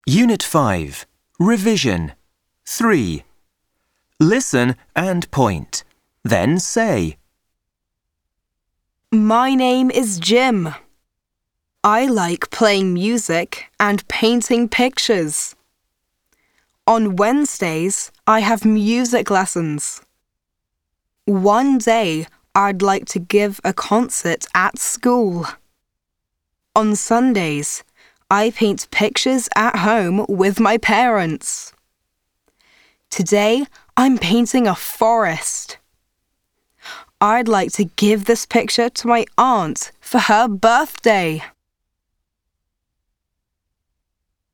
Unit 5. Revision. 3. Listen and point. Then say. My name is Jim. I like playing music and painting pictures. On Wednesdays, I have music lessons. One day, I'd like to give a concert at school. On Sundays, I paint pictures at home with my parents. Today, I'm painting a forest. I'd like to give this picture to my aunt for her birthday.